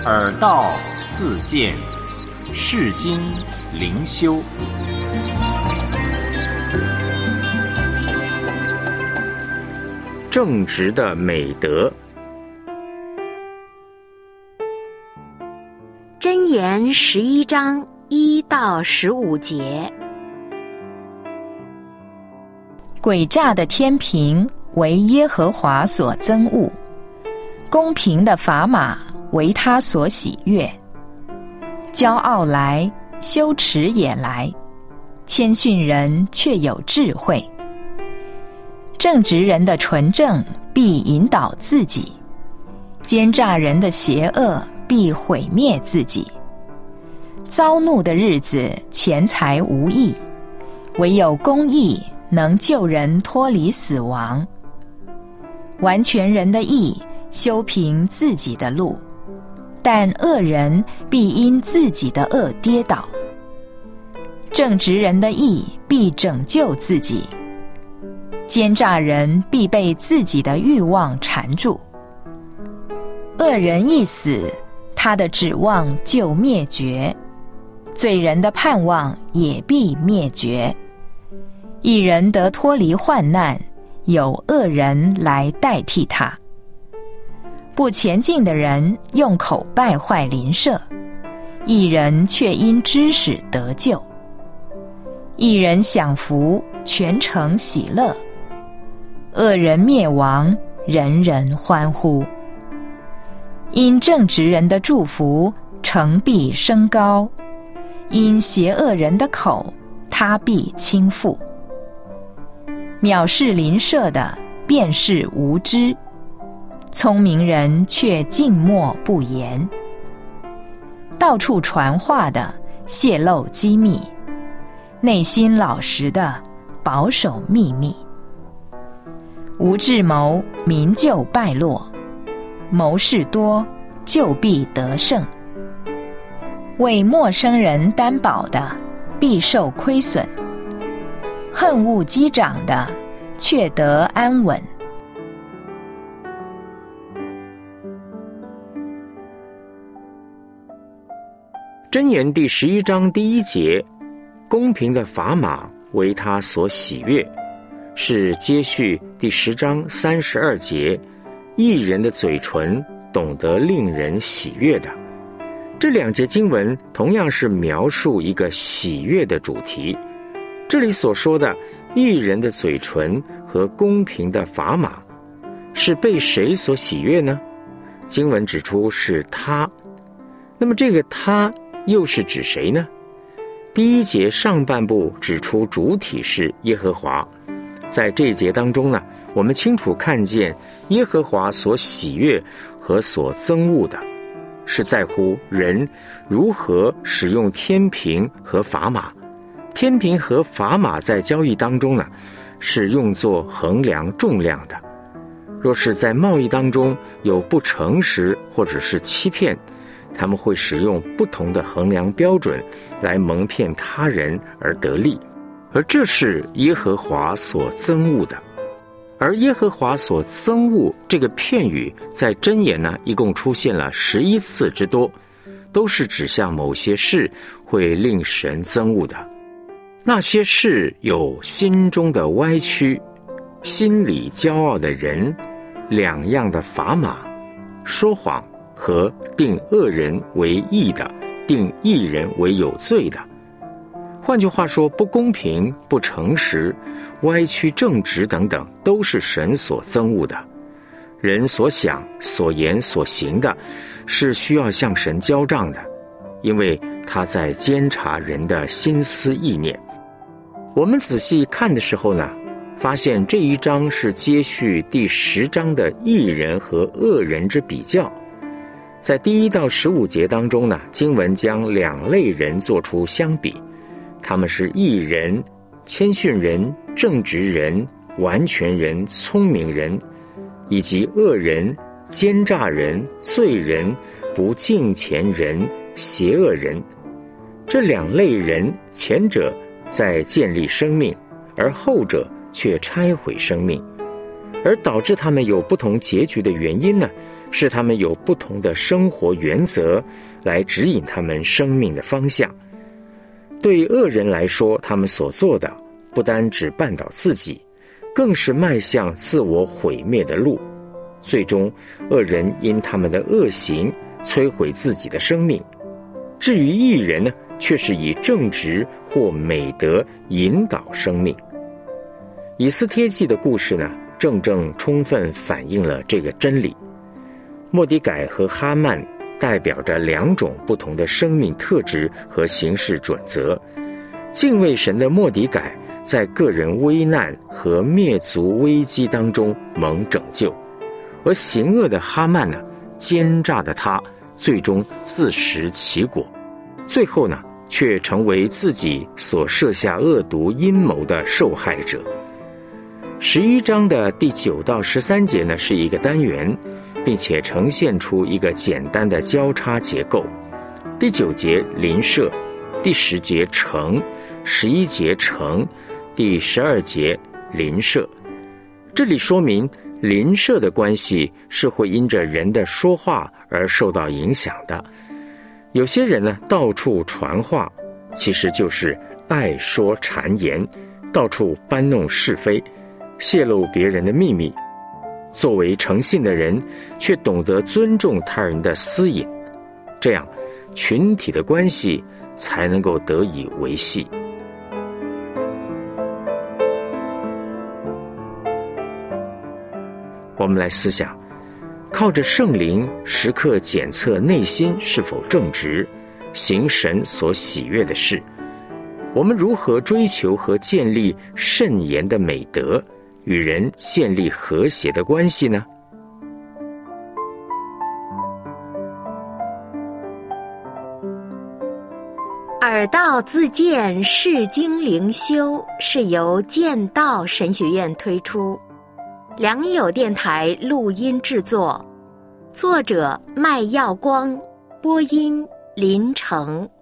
耳道自见，世经灵修。 正直的美德。 箴言11章1到15节。 诡诈的天平为耶和华所憎恶，公平的砝码为他所喜悦。骄傲来，羞耻也来，谦逊人却有智慧。正直人的纯正必引导自己，奸诈人的邪恶必毁灭自己。遭怒的日子，钱财无益，唯有公义能救人脱离死亡。完全人的义修平自己的路，但恶人必因自己的恶跌倒。正直人的义必拯救自己，奸诈人必被自己的欲望缠住。恶人一死，他的指望就灭绝，罪人的盼望也必灭绝。一人得脱离患难，有恶人来代替他。不前进的人用口败坏邻舍，一人却因知识得救。一人享福，全城喜乐；恶人灭亡，人人欢呼。因正直人的祝福，城必升高；因邪恶人的口，他必倾覆。藐视邻舍的，便是无知；聪明人却静默不言。到处传话的，泄露机密；内心老实的，保守秘密。无智谋，民就败落；谋事多，就必得胜。为陌生人担保的，必受亏损；恨恶击掌的，却得安稳。 箴言第11章第1节，公平的砝码为他所喜悦，是接续第10章32节，义人的嘴唇懂得令人喜悦的。这两节经文同样是描述一个喜悦的主题。这里所说的义人的嘴唇和公平的砝码，是被谁所喜悦呢？经文指出是他。那么这个他又是指谁呢？第1节上半部指出主体是耶和华，在这一节当中呢，我们清楚看见耶和华所喜悦和所憎恶的，是在乎人如何使用天平和砝码。天平和砝码在交易当中呢，是用作衡量重量的。若是在贸易当中有不诚实或者是欺骗，他们会使用不同的衡量标准来蒙骗他人而得利，而这是耶和华所憎恶的。而耶和华所憎恶这个片语在箴言呢，一共出现了11次之多，都是指向某些事会令神憎恶的。那些事有心中的歪曲，心里骄傲的人，两样的砝码，说谎和定恶人为义的，定义人为有罪的。换句话说，不公平、不诚实、歪曲正直等等，都是神所憎恶的。人所想、所言、所行的，是需要向神交账的，因为他在监察人的心思意念。我们仔细看的时候呢，发现这一章是接续第10章的义人和恶人之比较。在第1到15节当中呢，经文将两类人做出相比，他们是义人、谦逊人、正直人、完全人、聪明人，以及恶人、奸诈人、罪人、不敬虔人、邪恶人。这两类人，前者在建立生命，而后者却拆毁生命。而导致他们有不同结局的原因呢， 使他们有不同的生活原则来指引他们生命的方向。对恶人来说，他们所做的不单只绊倒自己，更是迈向自我毁灭的路。最终，恶人因他们的恶行摧毁自己的生命。至于义人呢，却是以正直或美德引导生命。以斯帖记的故事呢，正充分反映了这个真理。末底改和哈曼代表着两种不同的生命特质和行事准则。敬畏神的末底改在个人危难和灭族危机当中蒙拯救，而行恶的哈曼呢，奸诈的他最终自食其果，最后呢，却成为自己所设下恶毒阴谋的受害者。11章的第9到13节呢，是一个单元，并且呈现出一个简单的交叉结构。第9节邻舍，第10节城，11节城，第12节邻舍。这里说明邻舍的关系是会因着人的说话而受到影响的。有些人呢，到处传话，其实就是爱说谗言，到处搬弄是非，泄露别人的秘密。作为诚信的人，却懂得尊重他人的私隐，这样群体的关系才能够得以维系。我们来思想，靠着圣灵时刻检测内心是否正直，行神所喜悦的事。我们如何追求和建立慎言的美德，与人建立和谐的关系呢？ 耳道自荐释经灵修是由剑道神学院推出，良友电台录音制作，作者麦耀光，播音林成。